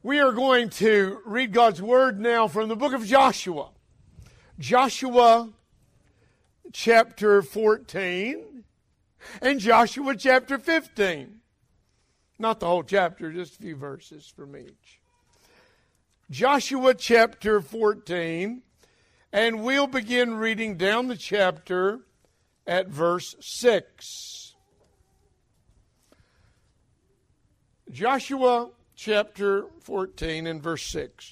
We are going to read God's Word now from the book of Joshua. Joshua chapter 14 and Joshua chapter 15. Not the whole chapter, just a few verses from each. Joshua chapter 14, and we'll begin reading down the chapter at verse 6. Joshua chapter 14 and verse 6.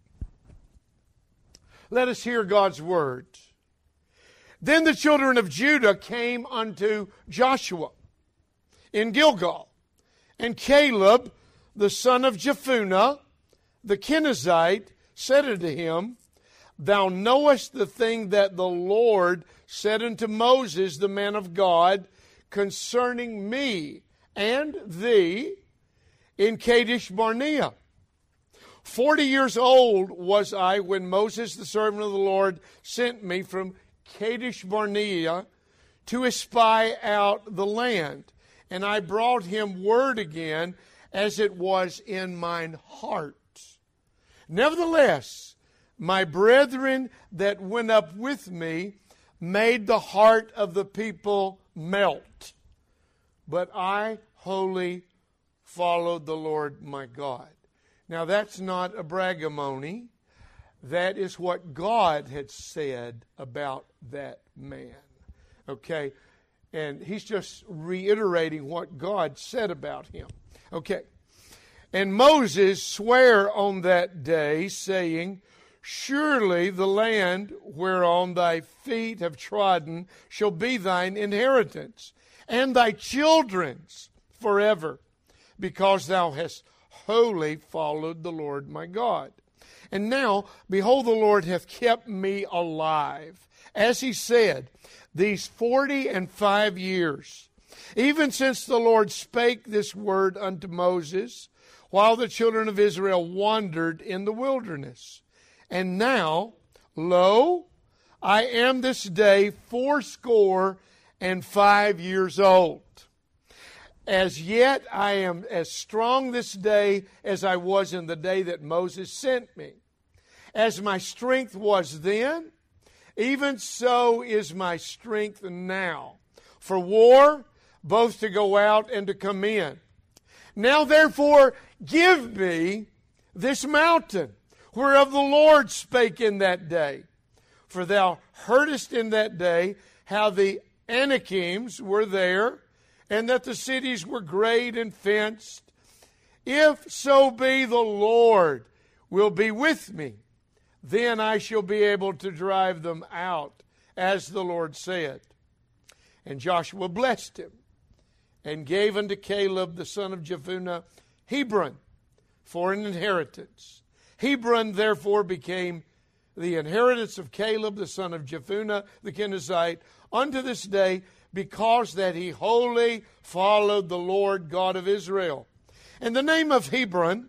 Let us hear God's word. Then the children of Judah came unto Joshua in Gilgal, and Caleb, the son of Jephunneh, the Kenizzite, said unto him, Thou knowest the thing that the Lord said unto Moses, the man of God, concerning me and thee, in Kadesh Barnea. 40 years old was I when Moses, the servant of the Lord, sent me from Kadesh Barnea to espy out the land. And I brought him word again, as it was in mine heart. Nevertheless, my brethren that went up with me made the heart of the people melt. But I wholly followed the Lord my God. Now that's not a braggamony. That is what God had said about that man. Okay? And he's just reiterating what God said about him. Okay. And Moses sware on that day, saying, Surely the land whereon thy feet have trodden shall be thine inheritance, and thy children's forever, because thou hast wholly followed the Lord my God. And now, behold, the Lord hath kept me alive, as he said, these 45 years, even since the Lord spake this word unto Moses, while the children of Israel wandered in the wilderness. And now, lo, I am this day 85 years old. As yet I am as strong this day as I was in the day that Moses sent me. As my strength was then, even so is my strength now, for war, both to go out and to come in. Now therefore give me this mountain, whereof the Lord spake in that day. For thou heardest in that day how the Anakims were there, and that the cities were great and fenced. If so be the Lord will be with me, then I shall be able to drive them out, as the Lord said. And Joshua blessed him, and gave unto Caleb the son of Jephunneh Hebron for an inheritance. Hebron therefore became the inheritance of Caleb the son of Jephunneh the Kenizzite unto this day, because that he wholly followed the Lord God of Israel. And the name of Hebron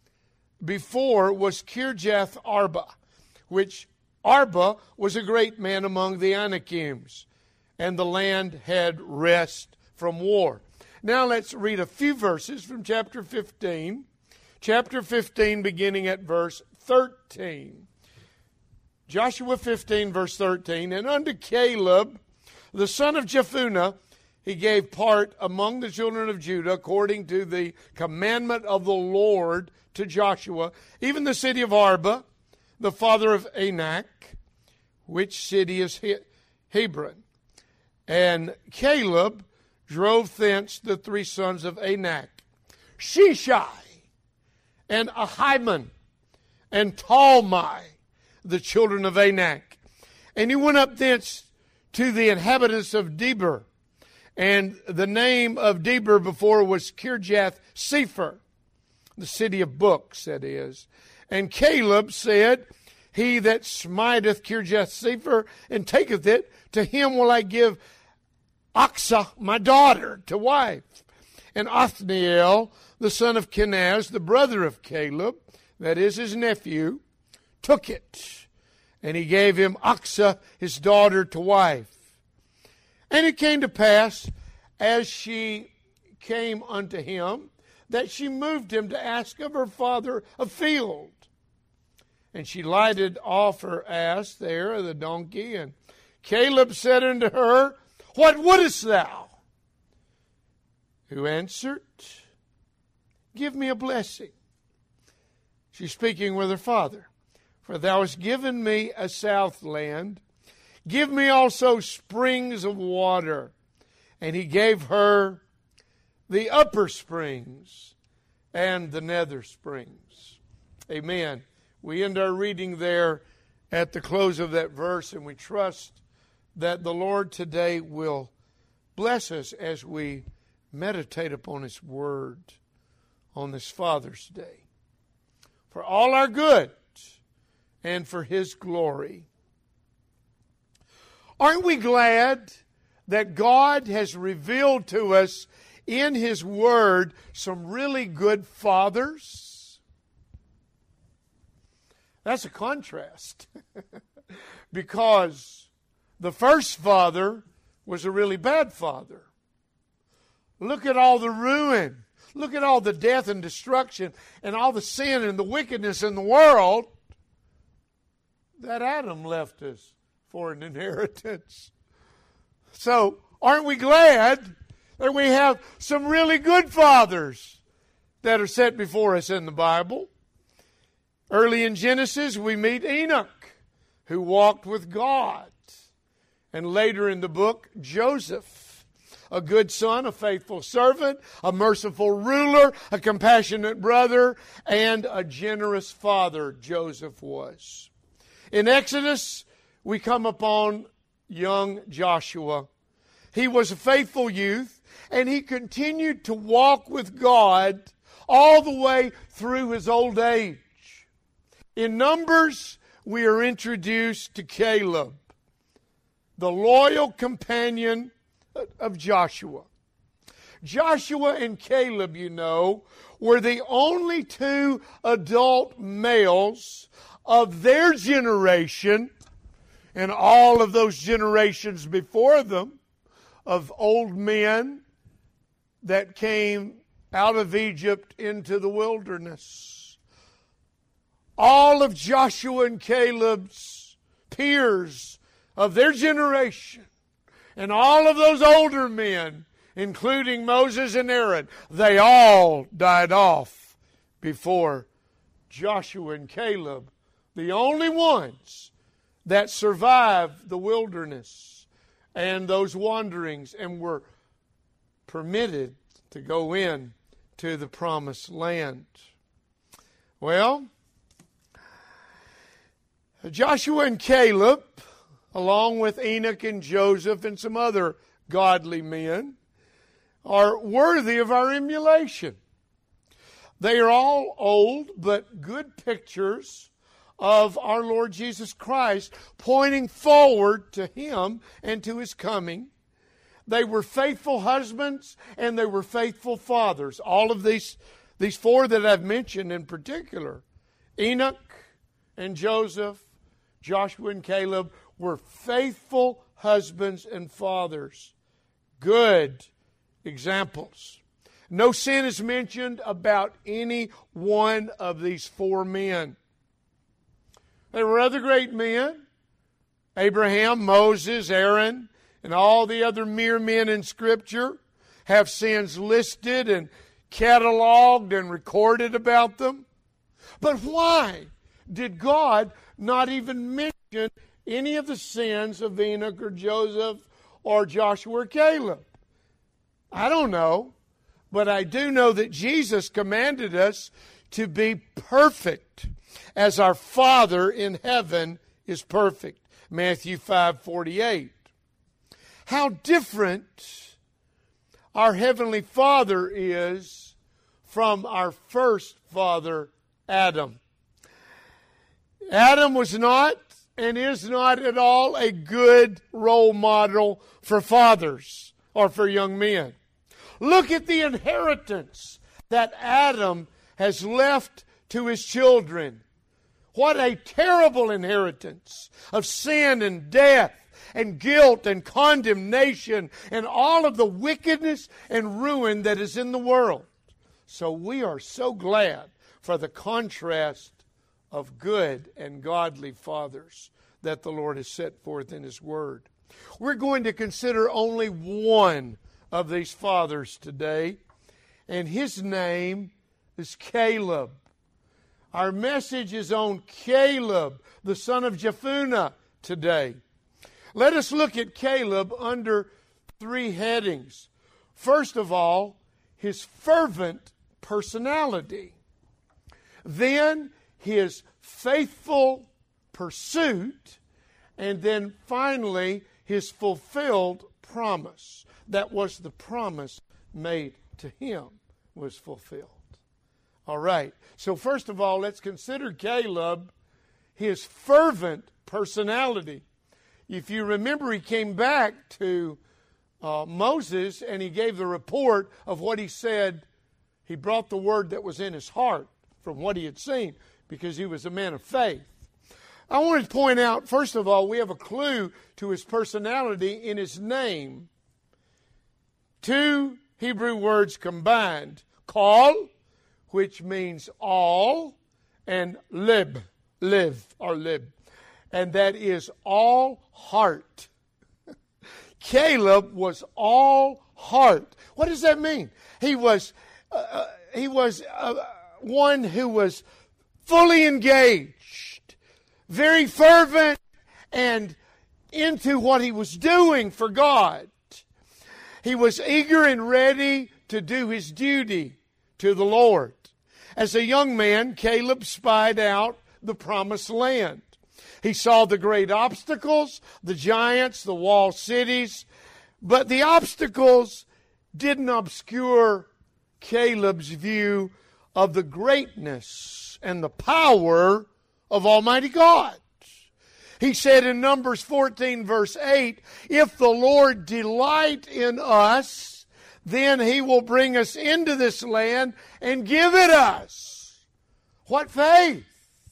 before was Kirjath Arba, which Arba was a great man among the Anakims, and the land had rest from war. Now let's read a few verses from chapter 15. Chapter 15 beginning at verse 13. Joshua 15 verse 13. And unto Caleb, the son of Jephunneh, he gave part among the children of Judah, according to the commandment of the Lord to Joshua, even the city of Arba, the father of Anak, which city is Hebron. And Caleb drove thence the three sons of Anak, Sheshai, and Ahiman, and Talmai, the children of Anak. And he went up thence to the inhabitants of Debir. And the name of Debir before was Kirjath Sepher, the city of books, that is. And Caleb said, He that smiteth Kirjath Sepher and taketh it, to him will I give Achsah, my daughter, to wife. And Othniel, the son of Kenaz, the brother of Caleb, that is his nephew, took it. And he gave him Achsah, his daughter, to wife. And it came to pass, as she came unto him, that she moved him to ask of her father a field. And she lighted off her ass there, the donkey, and Caleb said unto her, What wouldest thou? Who answered, Give me a blessing. She's speaking with her father. For thou hast given me a south land. Give me also springs of water. And he gave her the upper springs and the nether springs. Amen. We end our reading there at the close of that verse, and we trust that the Lord today will bless us as we meditate upon His Word on this Father's Day, for all our good and for His glory. Aren't we glad that God has revealed to us in His Word some really good fathers? That's a contrast because the first father was a really bad father. Look at all the ruin. Look at all the death and destruction and all the sin and the wickedness in the world that Adam left us for an inheritance. So, aren't we glad that we have some really good fathers that are set before us in the Bible? Early in Genesis, we meet Enoch, who walked with God. And later in the book, Joseph, a good son, a faithful servant, a merciful ruler, a compassionate brother, and a generous father, Joseph was. In Exodus, we come upon young Joshua. He was a faithful youth, and he continued to walk with God all the way through his old age. In Numbers, we are introduced to Caleb, the loyal companion of Joshua. Joshua and Caleb, you know, were the only two adult males of their generation and all of those generations before them of old men that came out of Egypt into the wilderness. All of Joshua and Caleb's peers of their generation and all of those older men, including Moses and Aaron, they all died off before Joshua and Caleb, the only ones that survived the wilderness and those wanderings and were permitted to go in to the promised land. Well, Joshua and Caleb, along with Enoch and Joseph and some other godly men, are worthy of our emulation. They are all old but good pictures of our Lord Jesus Christ, pointing forward to Him and to His coming. They were faithful husbands and they were faithful fathers. All of these four that I've mentioned in particular, Enoch and Joseph, Joshua and Caleb, were faithful husbands and fathers. Good examples. No sin is mentioned about any one of these four men. There were other great men, Abraham, Moses, Aaron, and all the other mere men in Scripture have sins listed and cataloged and recorded about them. But why did God not even mention any of the sins of Enoch or Joseph or Joshua or Caleb? I don't know, but I do know that Jesus commanded us to be perfect as our Father in heaven is perfect. Matthew 5:48. How different our Heavenly Father is from our first father, Adam. Adam was not and is not at all a good role model for fathers or for young men. Look at the inheritance that Adam has left to his children. What a terrible inheritance of sin and death and guilt and condemnation and all of the wickedness and ruin that is in the world. So we are so glad for the contrast of good and godly fathers that the Lord has set forth in His Word. We're going to consider only one of these fathers today, and his name is Caleb. Our message is on Caleb, the son of Jephunneh, today. Let us look at Caleb under three headings. First of all, his fervent personality. Then his faithful pursuit. And then finally, his fulfilled promise. That was the promise made to him was fulfilled. All right. So first of all, let's consider Caleb, his fervent personality. If you remember, he came back to Moses and he gave the report of what he said. He brought the word that was in his heart from what he had seen because he was a man of faith. I want to point out, first of all, we have a clue to his personality in his name. Two Hebrew words combined. Kal, which means all, and lib, or lib. And that is all heart. Caleb was all heart. What does that mean? He was one who was fully engaged, very fervent, and into what he was doing for God. He was eager and ready to do his duty to the Lord. As a young man, Caleb spied out the promised land. He saw the great obstacles, the giants, the walled cities, but the obstacles didn't obscure Caleb's view of the greatness and the power of Almighty God. He said in Numbers 14, verse 8, if the Lord delight in us, then He will bring us into this land and give it us. What faith!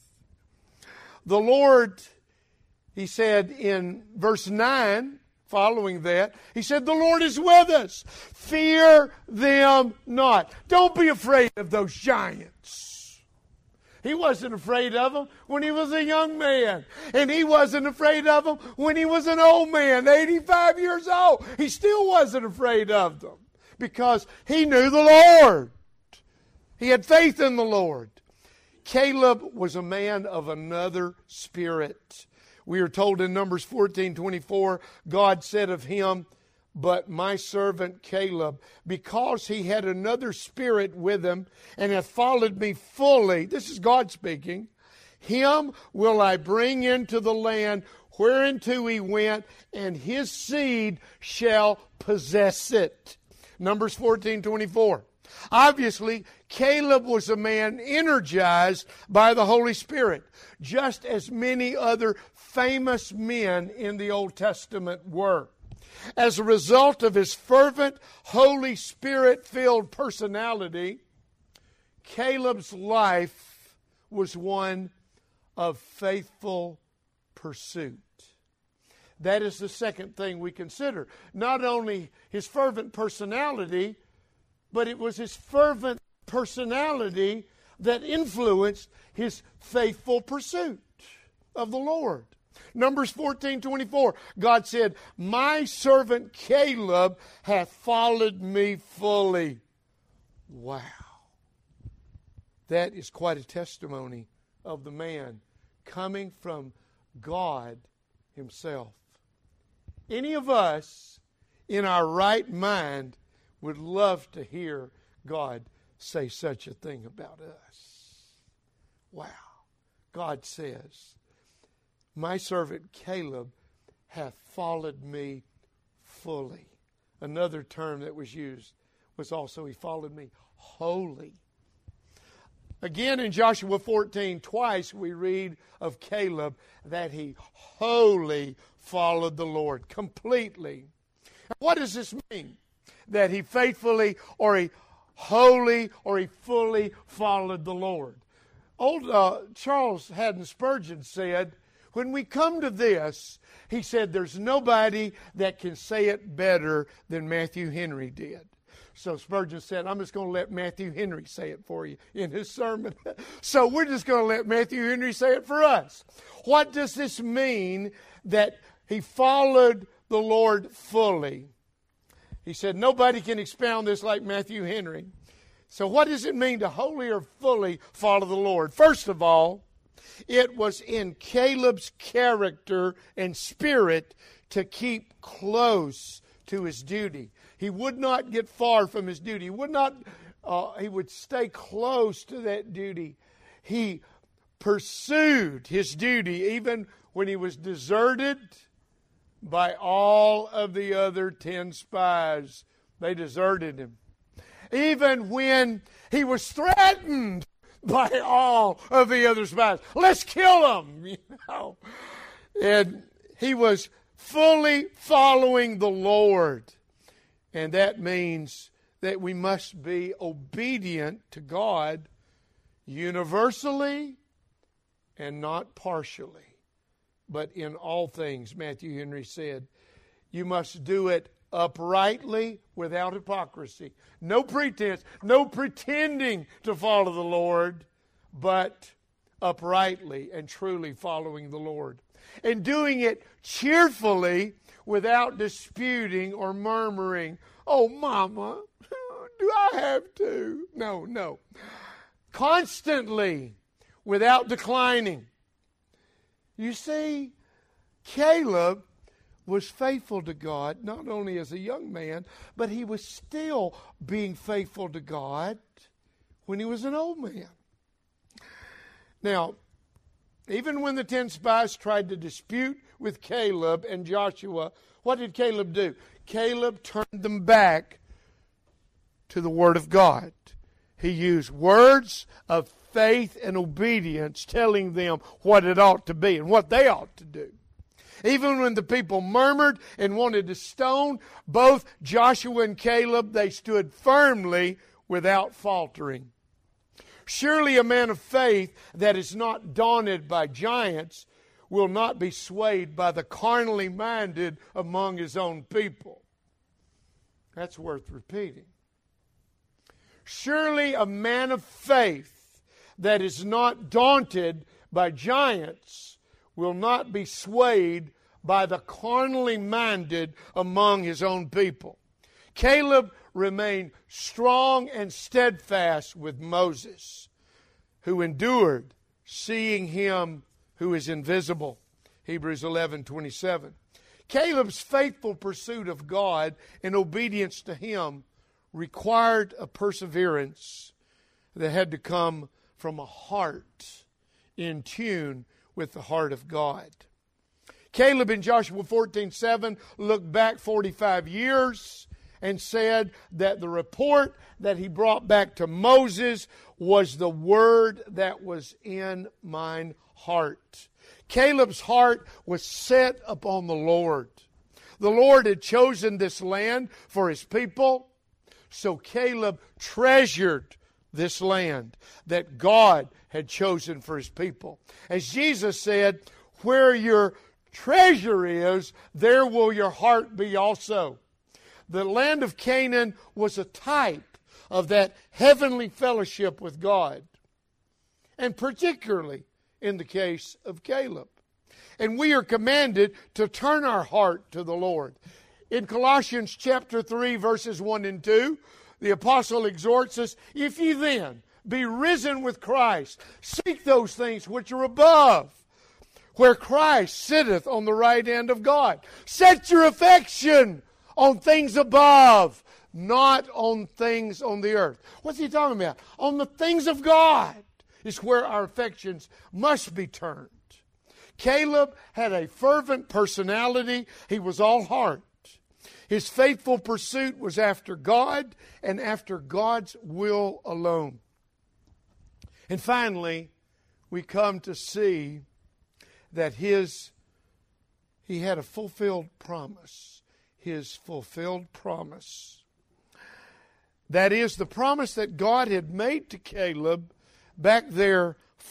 The Lord, he said in verse 9, following that, he said, the Lord is with us. Fear them not. Don't be afraid of those giants. He wasn't afraid of them when he was a young man. And he wasn't afraid of them when he was an old man, 85 years old. He still wasn't afraid of them because he knew the Lord. He had faith in the Lord. Caleb was a man of another spirit. We are told in Numbers 14:24, God said of him, but my servant Caleb, because he had another spirit with him and hath followed me fully, this is God speaking, him will I bring into the land whereinto he went, and his seed shall possess it. Numbers 14:24. Obviously, Caleb was a man energized by the Holy Spirit, just as many other famous men in the Old Testament were. As a result of his fervent, Holy Spirit-filled personality, Caleb's life was one of faithful pursuit. That is the second thing we consider. Not only his fervent personality, but it was his fervent personality that influenced his faithful pursuit of the Lord. Numbers 14:24, God said, my servant Caleb hath followed me fully. Wow. That is quite a testimony of the man coming from God Himself. Any of us in our right mind would love to hear God say such a thing about us. Wow. God says, my servant Caleb hath followed me fully. Another term that was used was also he followed me wholly. Again in Joshua 14, twice we read of Caleb that he wholly followed the Lord, completely. What does this mean? That he faithfully or he wholly or he fully followed the Lord. Old Charles Haddon Spurgeon said, when we come to this, he said, there's nobody that can say it better than Matthew Henry did. So Spurgeon said, I'm just going to let Matthew Henry say it for you in his sermon. So we're just going to let Matthew Henry say it for us. What does this mean that he followed the Lord fully? He said, nobody can expound this like Matthew Henry. So what does it mean to wholly or fully follow the Lord? First of all, it was in Caleb's character and spirit to keep close to his duty. He would not get far from his duty. He would stay close to that duty. He pursued his duty even when he was deserted by all of the other 10 spies. They deserted him. Even when he was threatened by all of the other spies. Let's kill him, And he was fully following the Lord. And that means that we must be obedient to God universally and not partially, but in all things. Matthew Henry said, you must do it uprightly without hypocrisy. No pretense, no pretending to follow the Lord, but uprightly and truly following the Lord. And doing it cheerfully without disputing or murmuring. Oh, Mama, do I have to? No. Constantly without declining. You see, Caleb was faithful to God, not only as a young man, but he was still being faithful to God when he was an old man. Now, even when the 10 spies tried to dispute with Caleb and Joshua, what did Caleb do? Caleb turned them back to the Word of God. He used words of faith and obedience, telling them what it ought to be and what they ought to do. Even when the people murmured and wanted to stone both Joshua and Caleb, they stood firmly without faltering. Surely a man of faith that is not daunted by giants will not be swayed by the carnally minded among his own people. That's worth repeating. Surely a man of faith that is not daunted by giants will not be swayed by the carnally minded among his own people. Caleb remained strong and steadfast with Moses, who endured seeing him who is invisible. Hebrews 11:27. Caleb's faithful pursuit of God and obedience to him required a perseverance that had to come from a heart in tune with the heart of God. Caleb in Joshua 14:7 looked back 45 years and said that the report that he brought back to Moses was the word that was in mine heart. Caleb's heart was set upon the Lord. The Lord had chosen this land for his people, so Caleb treasured this land that God had chosen for his people. As Jesus said, where your treasure is, there will your heart be also. The land of Canaan was a type of that heavenly fellowship with God, and particularly in the case of Caleb. And we are commanded to turn our heart to the Lord. In Colossians chapter 3, verses 1 and 2, the apostle exhorts us, if ye then be risen with Christ, seek those things which are above, where Christ sitteth on the right hand of God. Set your affection on things above, not on things on the earth. What's he talking about? On the things of God is where our affections must be turned. Caleb had a fervent personality. He was all heart. His faithful pursuit was after God and after God's will alone. And finally, we come to see that he had a fulfilled promise. His fulfilled promise. That is, the promise that God had made to Caleb back there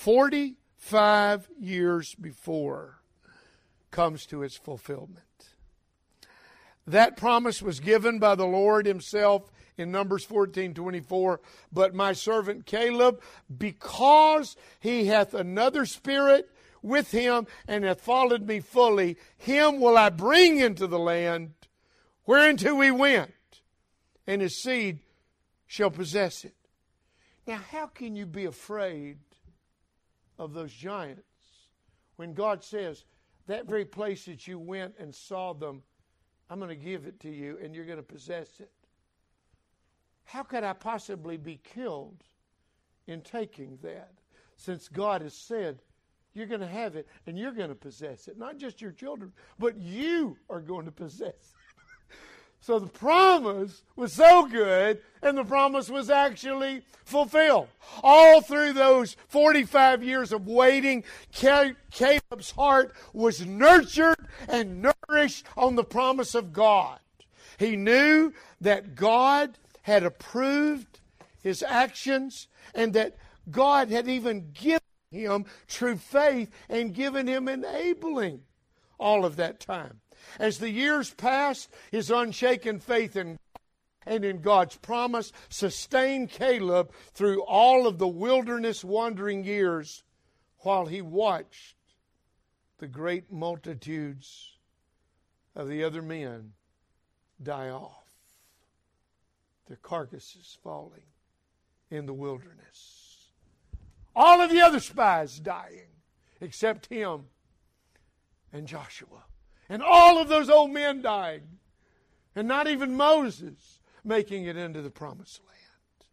45 years before comes to its fulfillment. That promise was given by the Lord himself in Numbers 14:24, but my servant Caleb, because he hath another spirit with him and hath followed me fully, him will I bring into the land whereinto we went, and his seed shall possess it. Now, how can you be afraid of those giants when God says, that very place that you went and saw them, I'm going to give it to you and you're going to possess it? How could I possibly be killed in taking that, since God has said, you're going to have it and you're going to possess it? Not just your children, but you are going to possess it. So the promise was so good, and the promise was actually fulfilled. All through those 45 years of waiting, Caleb's heart was nurtured and nourished on the promise of God. He knew that God had approved his actions, and that God had even given him true faith and given him enabling all of that time. As the years passed, his unshaken faith in God and in God's promise sustained Caleb through all of the wilderness wandering years, while he watched the great multitudes of the other men die off, their carcasses falling in the wilderness. All of the other spies dying, except him and Joshua. And all of those old men dying. And not even Moses making it into the promised land.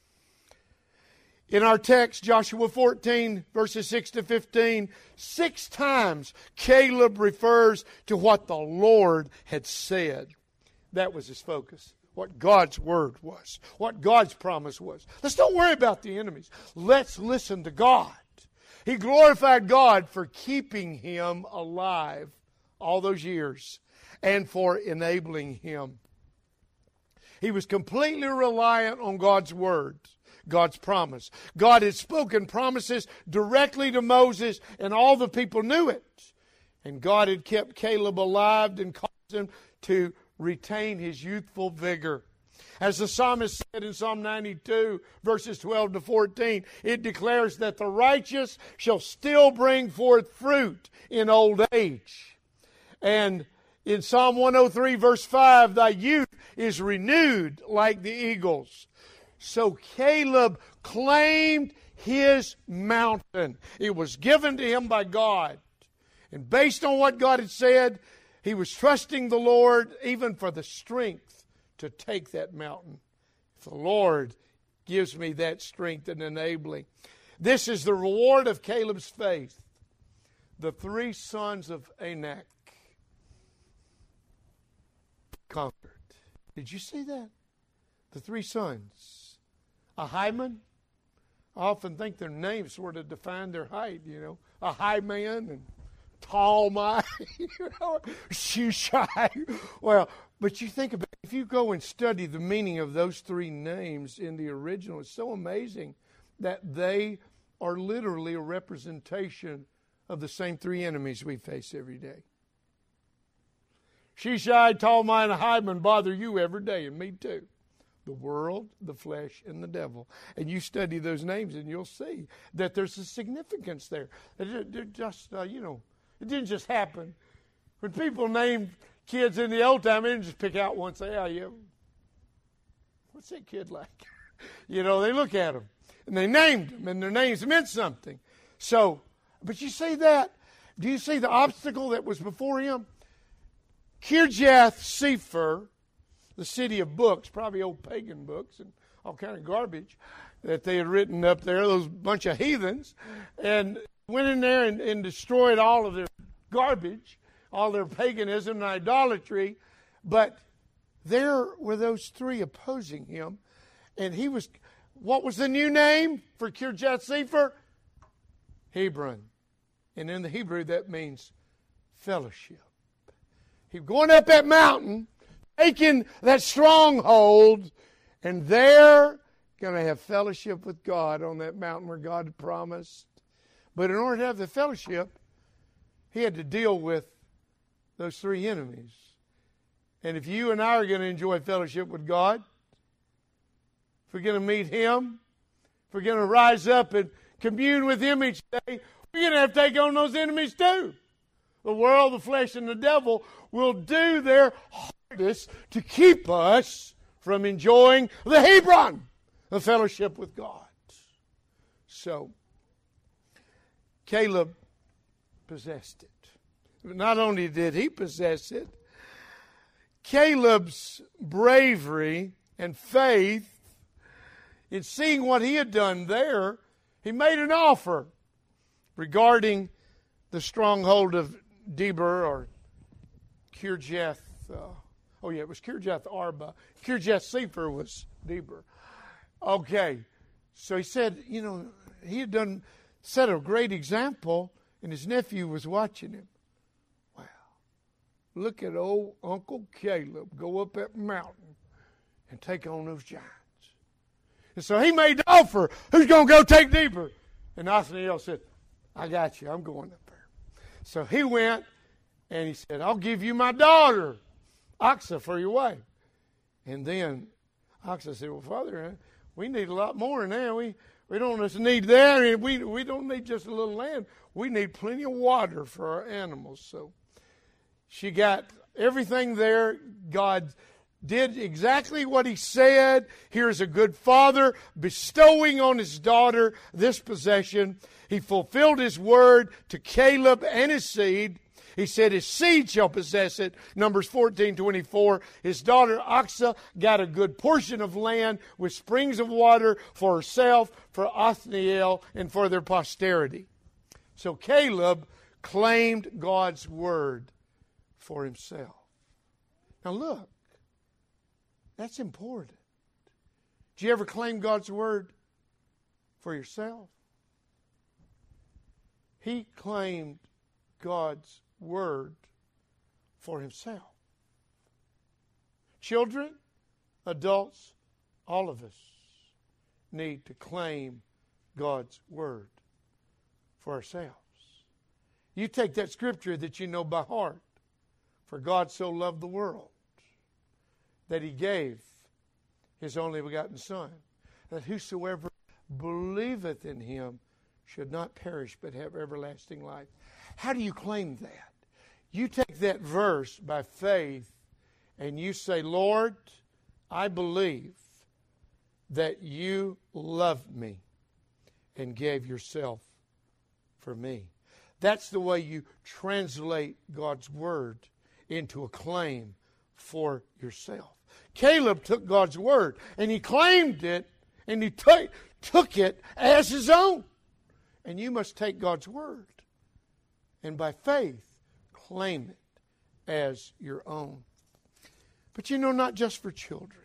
In our text, Joshua 14, verses 6 to 15, 6 times Caleb refers to what the Lord had said. That was his focus. What God's word was. What God's promise was. Let's don't worry about the enemies. Let's listen to God. He glorified God for keeping him alive all those years, and for enabling him. He was completely reliant on God's word, God's promise. God had spoken promises directly to Moses, and all the people knew it. And God had kept Caleb alive and caused him to retain his youthful vigor. As the psalmist said in Psalm 92, verses 12 to 14, it declares that the righteous shall still bring forth fruit in old age. And in Psalm 103, verse 5, thy youth is renewed like the eagles. So Caleb claimed his mountain. It was given to him by God. And based on what God had said, he was trusting the Lord even for the strength to take that mountain. If the Lord gives me that strength and enabling. This is the reward of Caleb's faith. The 3 sons of Anak conquered. Did you see that? The 3 sons. Ahiman. I often think their names sort of define their height, you know. A high man and tall man, you know. Shushai. Well, but you think about it, if you go and study the meaning of those 3 names in the original, it's so amazing that they are literally a representation of the same 3 enemies we face every day. Shishai, Talmai, and Ahiman bother you every day, and me too. The world, the flesh, and the devil. And you study those names, and you'll see that there's a significance there. They're just, it didn't just happen. When people named kids in the old time, they didn't just pick out one and say, oh, yeah, what's that kid like? They look at them, and they named them, and their names meant something. So, but you see that? Do you see the obstacle that was before him? Kirjath Sefer, the city of books, probably old pagan books and all kind of garbage that they had written up there, those bunch of heathens, and went in there and destroyed all of their garbage, all their paganism and idolatry. But there were those 3 opposing him, and he was, what was the new name for Kirjath Sefer? Hebron. And in the Hebrew that means fellowship. He was going up that mountain, taking that stronghold, and there going to have fellowship with God on that mountain where God had promised. But in order to have the fellowship, he had to deal with those 3 enemies. And if you and I are going to enjoy fellowship with God, if we're going to meet Him, if we're going to rise up and commune with Him each day, we're going to have to take on those enemies too. The world, the flesh, and the devil will do their hardest to keep us from enjoying the Hebron, the fellowship with God. So, Caleb possessed it. But not only did he possess it, Caleb's bravery and faith in seeing what he had done there, he made an offer regarding the stronghold of Debir or Kirjath. It was Kirjath Arba. Kirjath Sefer was Debir. Okay, so he said, he had set a great example, and his nephew was watching him. Wow, look at old Uncle Caleb go up that mountain and take on those giants. And so he made the offer. Who's going to go take Debir? And Othniel said, I got you. I'm going up there. So he went, and he said, I'll give you my daughter, Achsah, for your wife. And then Achsah said, well, Father, we need a lot more than that. We don't just need that. And we don't need just a little land. We need plenty of water for our animals. So she got everything there. God did exactly what He said. Here's a good father bestowing on his daughter this possession. He fulfilled His word to Caleb and his seed. He said his seed shall possess it. Numbers 14:24. His daughter Achsah got a good portion of land with springs of water for herself, for Othniel, and for their posterity. So Caleb claimed God's word for himself. Now look, that's important. Did you ever claim God's word for yourself? He claimed God's word for himself. Children, adults, all of us need to claim God's word for ourselves. You take that scripture that you know by heart. For God so loved the world that He gave His only begotten Son, that whosoever believeth in Him should not perish but have everlasting life. How do you claim that? You take that verse by faith and you say, Lord, I believe that You loved me and gave Yourself for me. That's the way you translate God's word into a claim for yourself. Caleb took God's word and he claimed it and he took it as his own. And you must take God's word and by faith claim it as your own. But not just for children.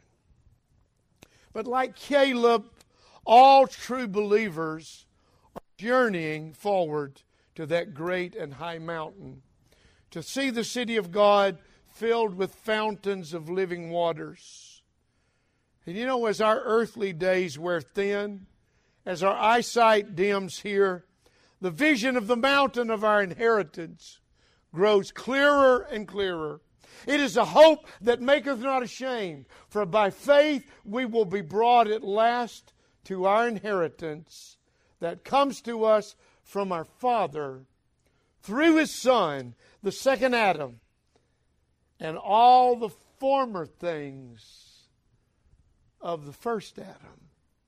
But like Caleb, all true believers are journeying forward to that great and high mountain to see the city of God filled with fountains of living waters. And as our earthly days wear thin, as our eyesight dims here, the vision of the mountain of our inheritance grows clearer and clearer. It is a hope that maketh not ashamed, for by faith we will be brought at last to our inheritance that comes to us from our Father through His Son, the second Adam, and all the former things of the first Adam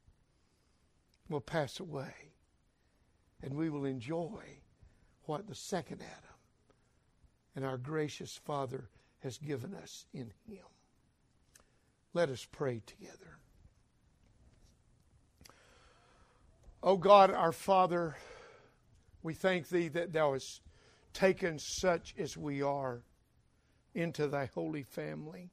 will pass away, and we will enjoy what the second Adam and our gracious Father has given us in Him. Let us pray together. O God, our Father, we thank Thee that Thou hast taken such as we are into Thy holy family.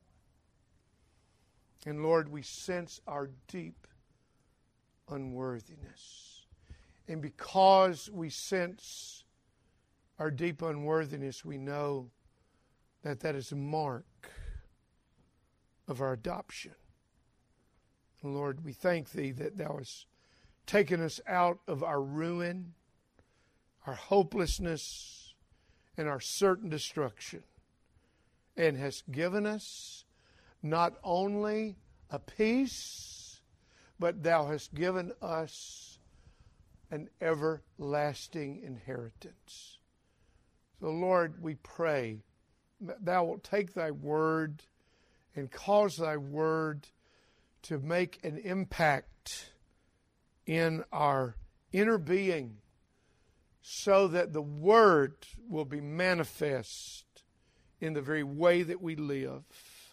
And Lord, we sense our deep unworthiness. And because we sense our deep unworthiness, we know that that is a mark of our adoption. Lord, we thank Thee that Thou hast taken us out of our ruin, our hopelessness, and our certain destruction, and hast given us not only a peace, but Thou hast given us an everlasting inheritance. So, Lord, we pray that Thou wilt take Thy word and cause Thy word to make an impact in our inner being so that the word will be manifest in the very way that we live.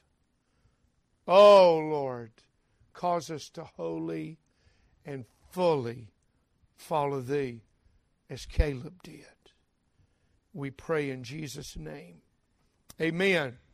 Oh, Lord, cause us to wholly and fully follow Thee as Caleb did. We pray in Jesus' name. Amen.